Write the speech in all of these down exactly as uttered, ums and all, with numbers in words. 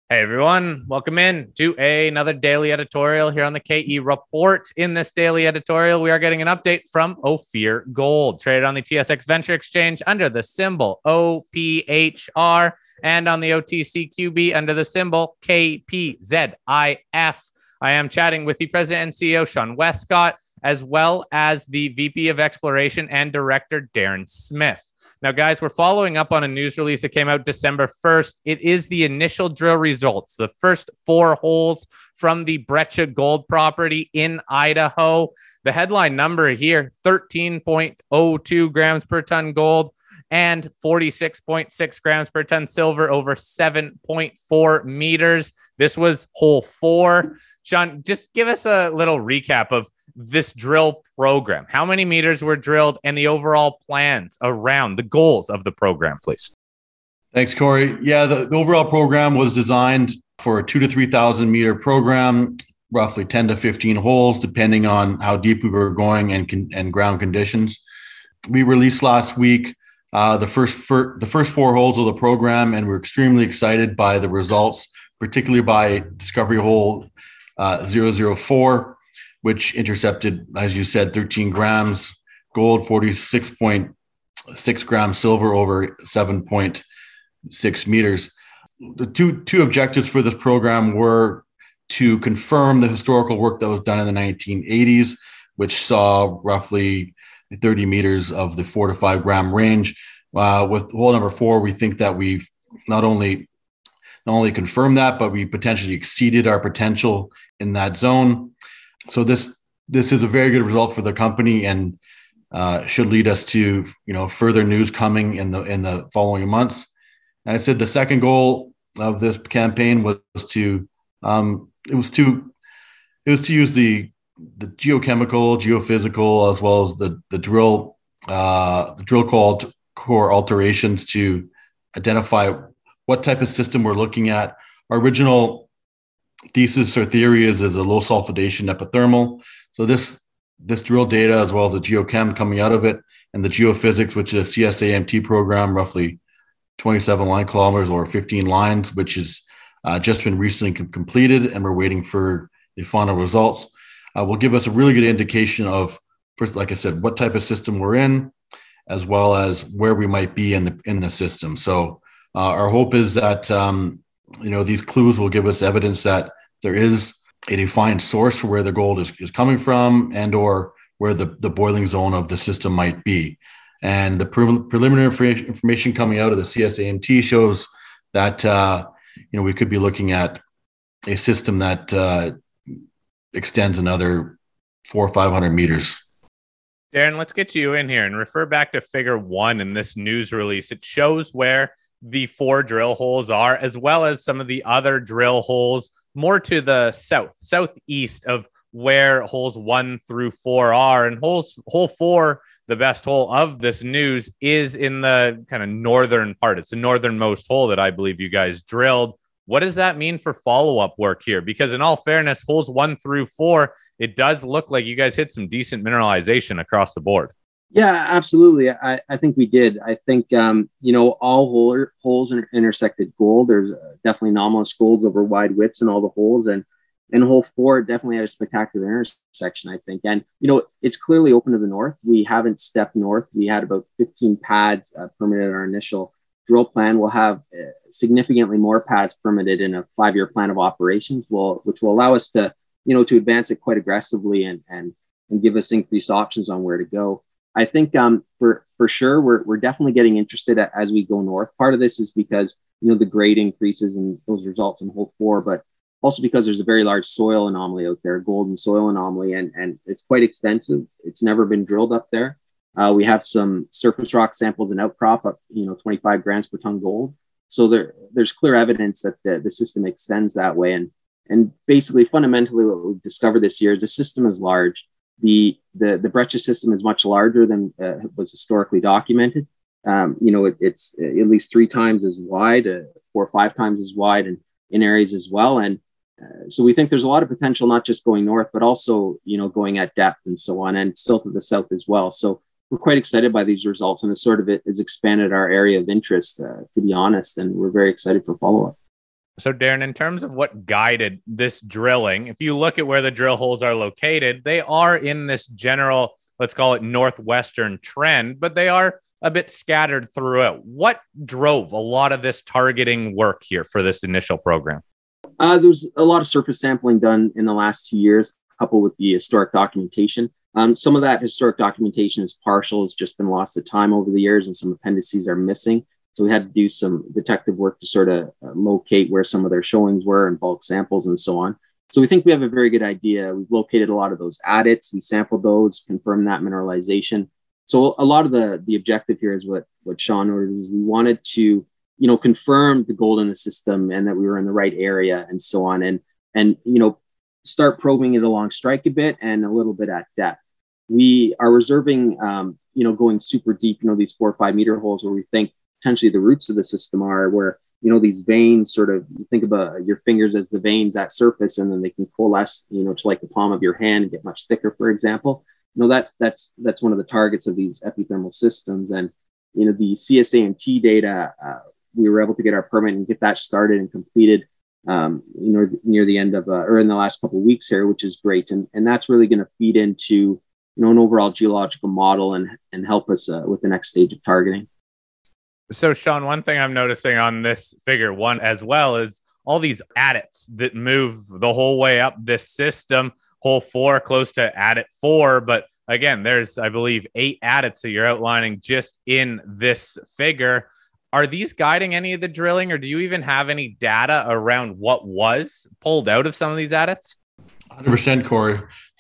Hey everyone, welcome in to a, another daily editorial here on the K E Report. In this daily editorial, we are getting an update from Ophir Gold, traded on the T S X Venture Exchange under the symbol O P H R and on the O T C Q B under the symbol K P Z I F. I am chatting with the President and C E O, Sean Westcott, as well as the V P of Exploration and Director, Darren Smith. Now, guys, we're following up on a news release that came out December first. It is the initial drill results, the first four holes from the Breccia Gold property in Idaho. The headline number here, thirteen point oh two grams per ton gold and forty-six point six grams per ton silver over seven point four meters. This was hole four. Sean, just give us a little recap of this drill program. How many meters were drilled and the overall plans around the goals of the program, please? Thanks, Corey. Yeah, the, the overall program was designed for a two to three thousand meter program, roughly ten to fifteen holes, depending on how deep we were going and and ground conditions. We released last week uh, the first fir- the first four holes of the program, and we're extremely excited by the results, particularly by discovery hole uh, zero zero four. Which intercepted, as you said, thirteen grams gold, forty-six point six grams silver over seven point six meters. The two, two objectives for this program were to confirm the historical work that was done in the nineteen eighties, which saw roughly thirty meters of the four to five gram range. Uh, with hole number four, we think that we've not only not only confirmed that, but we potentially exceeded our potential in that zone. So this this is a very good result for the company and uh, should lead us to you know further news coming in the in the following months. And I said the second goal of this campaign was to um, it was to it was to use the the geochemical, geophysical, as well as the the drill uh, the drill core core alterations to identify what type of system we're looking at. Our original thesis or theory is is a low sulfidation epithermal. So this this drill data, as well as the geochem coming out of it, and the geophysics, which is a C S A M T program, roughly twenty-seven line kilometers or fifteen lines, which has uh, just been recently com- completed, and we're waiting for the final results. Uh, will give us a really good indication of, first, like I said, what type of system we're in, as well as where we might be in the in the system. So uh, our hope is that um, you know, these clues will give us evidence that there is a defined source for where the gold is, is coming from and or where the, the boiling zone of the system might be. And the pre- preliminary information, information coming out of the C S A M T shows that, uh, you know, we could be looking at a system that uh, extends another four or five hundred meters. Darren, let's get you in here and refer back to figure one in this news release. It shows where the four drill holes are, as well as some of the other drill holes more to the south, southeast of where holes one through four are. And holes, hole four, the best hole of this news, is in the kind of northern part. It's the northernmost hole that I believe you guys drilled. What does that mean for follow-up work here? Because in all fairness, holes one through four, it does look like you guys hit some decent mineralization across the board. Yeah, absolutely. I, I think we did. I think, um, you know, all hole, holes inter- intersected gold. There's uh, definitely anomalous golds over wide widths in all the holes. And and hole four definitely had a spectacular intersection, I think. And, you know, it's clearly open to the north. We haven't stepped north. We had about fifteen pads uh, permitted our initial drill plan. We'll have uh, significantly more pads permitted in a five-year plan of operations, will, which will allow us to, you know, to advance it quite aggressively and and and give us increased options on where to go. I think um, for for sure we're we're definitely getting interested at, as we go north. Part of this is because you know the grade increases and those results in hole four, but also because there's a very large soil anomaly out there, golden soil anomaly, and and it's quite extensive. It's never been drilled up there. Uh, we have some surface rock samples and outcrop of you know twenty-five grams per ton gold. So there there's clear evidence that the, the system extends that way. And and basically fundamentally what we've discovered this year is the system is large. The, the, the Breccia system is much larger than uh, was historically documented. Um, you know, it, it's at least three times as wide, uh, four or five times as wide and in areas as well. And uh, so we think there's a lot of potential, not just going north, but also, you know, going at depth and so on, and still to the south as well. So we're quite excited by these results, and it sort of it has expanded our area of interest, uh, to be honest, and we're very excited for follow-up. So Darren, in terms of what guided this drilling, if you look at where the drill holes are located, they are in this general, let's call it northwestern trend, but they are a bit scattered throughout. What drove a lot of this targeting work here for this initial program? Uh, there's a lot of surface sampling done in the last two years, coupled with the historic documentation. Um, some of that historic documentation is partial. It's just been lost to time over the years, and some appendices are missing. So we had to do some detective work to sort of uh, locate where some of their showings were and bulk samples and so on. So we think we have a very good idea. We've located a lot of those adits. We sampled those, confirmed that mineralization. So a lot of the, the objective here is what, what Sean noted, is we wanted to, you know, confirm the gold in the system and that we were in the right area and so on. And, and, you know, start probing it along strike a bit and a little bit at depth. We are reserving, um, you know, going super deep, you know, these four or five meter holes where we think potentially the roots of the system are, where, you know, these veins sort of, you think about your fingers as the veins at surface, and then they can coalesce, you know, to like the palm of your hand and get much thicker, for example. You know, that's, that's, that's one of the targets of these epithermal systems. And, you know, the C S A M T data, uh, we were able to get our permit and get that started and completed, um, you know, near the end of, uh, or in the last couple of weeks here, which is great. And, and that's really going to feed into, you know, an overall geological model and, and help us uh, with the next stage of targeting. So, Sean, one thing I'm noticing on this figure one as well is all these adits that move the whole way up this system. Hole four close to adit four, but again, there's, I believe, eight adits that you're outlining just in this figure. Are these guiding any of the drilling, or do you even have any data around what was pulled out of some of these adits? one hundred percent, Corey.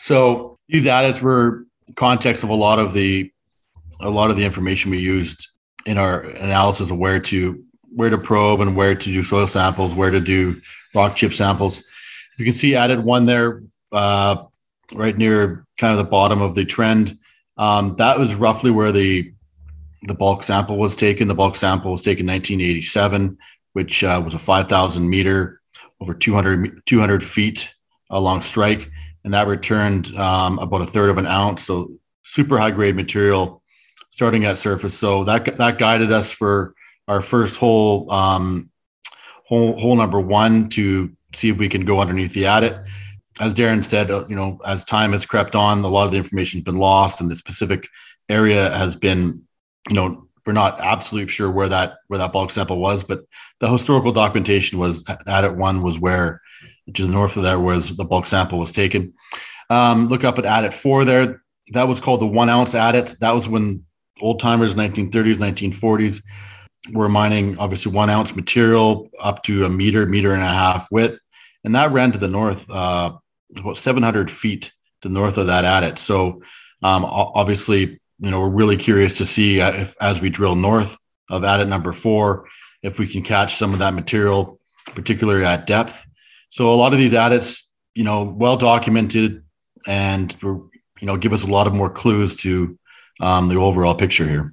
So these adits were context of a lot of the a lot of the information we used in our analysis of where to where to probe and where to do soil samples, where to do rock chip samples. You can see adit one there, uh, right near kind of the bottom of the trend. Um, that was roughly where the the bulk sample was taken. The bulk sample was taken in nineteen eighty-seven, which uh, was a five thousand meter over two hundred, two hundred feet along strike. And that returned um, about a third of an ounce. So super high grade material starting at surface. So that, that guided us for our first hole, um, hole, hole number one, to see if we can go underneath the adit. As Darren said, uh, you know, as time has crept on, a lot of the information has been lost, and the specific area has been, you know, we're not absolutely sure where that where that bulk sample was, but the historical documentation was adit one was where, to the north of there, was the bulk sample was taken. Um, look up at adit four there. That was called the one ounce adit. That was when old timers, nineteen thirties, nineteen forties, were mining obviously one ounce material up to a meter, meter and a half width. And that ran to the north, uh, about seven hundred feet to the north of that adit. So um, obviously, you know, we're really curious to see if, as we drill north of adit number four, if we can catch some of that material, particularly at depth. So a lot of these adits, you know, well documented, and, you know, give us a lot of more clues to um, the overall picture here.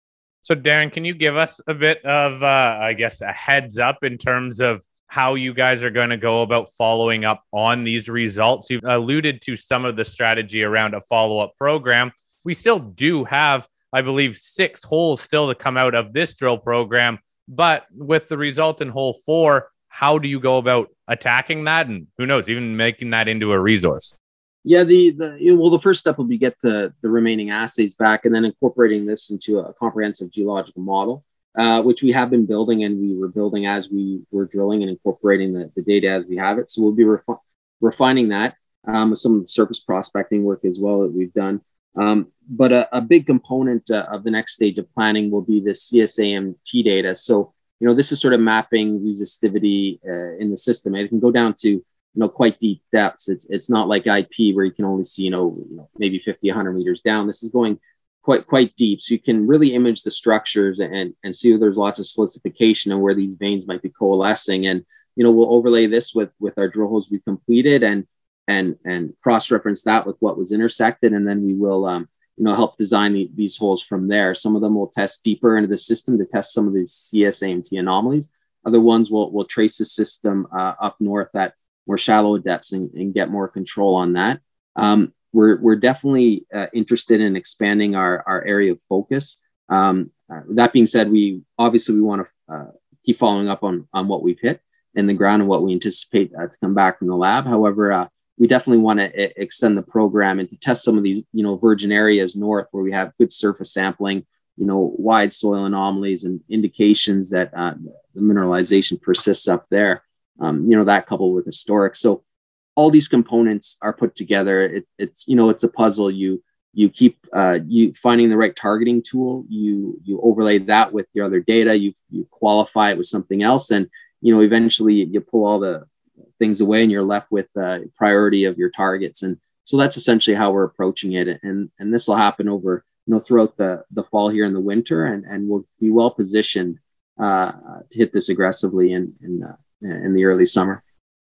So Darren, can you give us a bit of, uh, I guess, a heads up in terms of how you guys are going to go about following up on these results? You've alluded to some of the strategy around a follow-up program. We still do have, I believe, six holes still to come out of this drill program, but with the result in hole four, how do you go about attacking that? And who knows, even making that into a resource? Yeah, the, the well, the first step will be get the, the remaining assays back, and then incorporating this into a comprehensive geological model, uh, which we have been building, and we were building as we were drilling and incorporating the, the data as we have it. So we'll be refi- refining that um, with some of the surface prospecting work as well that we've done. Um, but a, a big component uh, of the next stage of planning will be the C S A M T data. So, you know, this is sort of mapping resistivity uh, in the system. It can go down to, you know, quite deep depths. It's it's not like I P where you can only see, you know, you know maybe fifty, one hundred meters down. This is going quite quite deep. So you can really image the structures and, and see if there's lots of silicification and where these veins might be coalescing. And, you know, we'll overlay this with, with our drill holes we completed and and and cross-reference that with what was intersected. And then we will, um, you know, help design the, these holes from there. Some of them will test deeper into the system to test some of these C S A M T anomalies. Other ones will, will trace the system uh, up north at more shallow depths and, and get more control on that. Um, we're, we're definitely uh, interested in expanding our, our area of focus. Um, uh, that being said, we obviously we want to uh, keep following up on, on what we've hit. in the ground and what we anticipate uh, to come back from the lab. However, uh, we definitely want to I- extend the program and to test some of these, you know, virgin areas north where we have good surface sampling, you know, wide soil anomalies and indications that uh, the mineralization persists up there. Um, you know, that coupled with historic. So all these components are put together. It, it's, you know, it's a puzzle. You you keep uh, you finding the right targeting tool. You you overlay that with your other data. You you qualify it with something else, and you know, eventually you pull all the things away, and you're left with uh, priority of your targets. And so that's essentially how we're approaching it. And and this will happen over, you know, throughout the the fall here in the winter, and and we'll be well positioned uh, to hit this aggressively in in uh, in the early summer.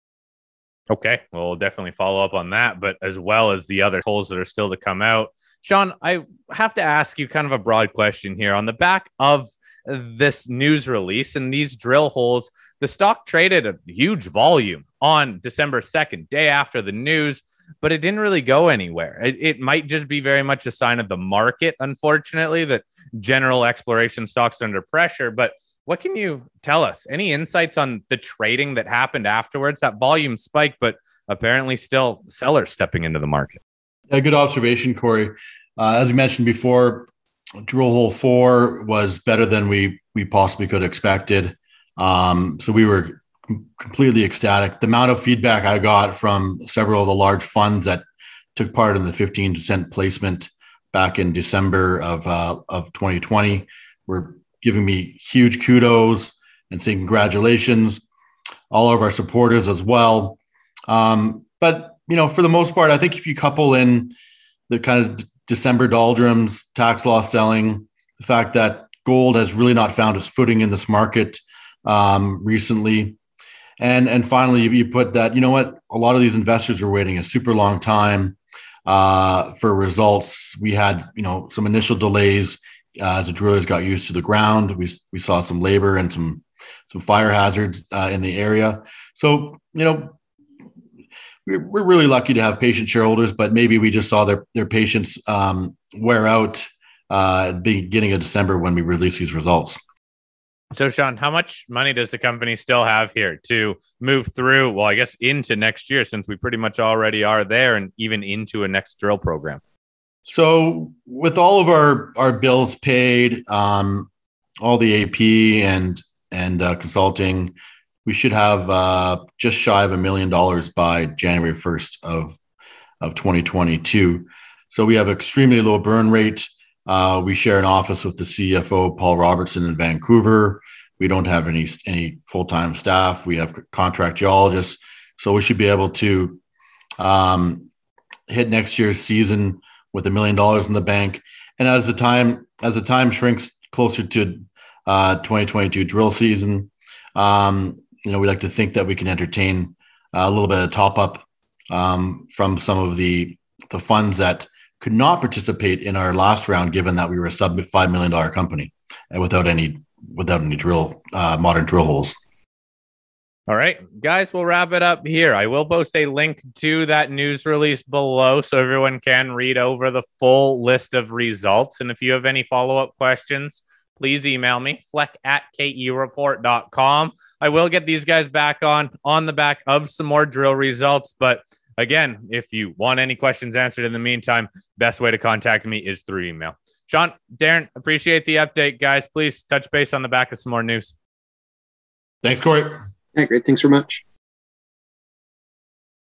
Okay, well, we'll definitely follow up on that, but as well as the other holes that are still to come out. Sean, I have to ask you kind of a broad question here. On the back of this news release and these drill holes, the stock traded a huge volume on December second, day after the news, but it didn't really go anywhere. It, it might just be very much a sign of the market, unfortunately, that general exploration stocks are under pressure. But what can you tell us? Any insights on the trading that happened afterwards? That volume spiked, but apparently still sellers stepping into the market. Yeah, good observation, Corey. Uh, as you mentioned before, drill hole four was better than we we possibly could have expected. Um, so we were com- completely ecstatic. The amount of feedback I got from several of the large funds that took part in the fifteen cent placement back in December of uh, of twenty twenty were giving me huge kudos and saying congratulations. All of our supporters as well. Um, but you know, for the most part, I think if you couple in the kind of December doldrums, tax loss selling, the fact that gold has really not found its footing in this market um, recently, and and finally you, you put that, you know what, a lot of these investors were waiting a super long time uh, for results. We had, you know, some initial delays uh, as the drillers got used to the ground. We we saw some labor and some some fire hazards uh, in the area. So you know, we're really lucky to have patient shareholders, but maybe we just saw their, their patience um, wear out uh, at the beginning of December when we released these results. So, Sean, how much money does the company still have here to move through, well, I guess into next year, since we pretty much already are there, and even into a next drill program? So with all of our, our bills paid, um, all the A P and, and uh, consulting, we should have uh, just shy of a million dollars by January first of, of twenty twenty-two. So we have extremely low burn rate. Uh, we share an office with the C F O, Paul Robertson, in Vancouver. We don't have any, any full-time staff. We have contract geologists. So we should be able to um, hit next year's season with a million dollars in the bank. And as the time, as the time shrinks closer to uh, twenty twenty-two drill season, um, you know, we like to think that we can entertain a little bit of top up um, from some of the the funds that could not participate in our last round, given that we were a sub five million dollar company and without any without any drill uh, modern drill holes. All right, guys, we'll wrap it up here. I will post a link to that news release below so everyone can read over the full list of results. And if you have any follow-up questions, please email me, fleck at k e report dot com. I will get these guys back on on the back of some more drill results. But again, if you want any questions answered in the meantime, best way to contact me is through email. Sean, Darren, appreciate the update, guys. Please touch base on the back of some more news. Thanks, Corey. Yeah, great. Thanks very much.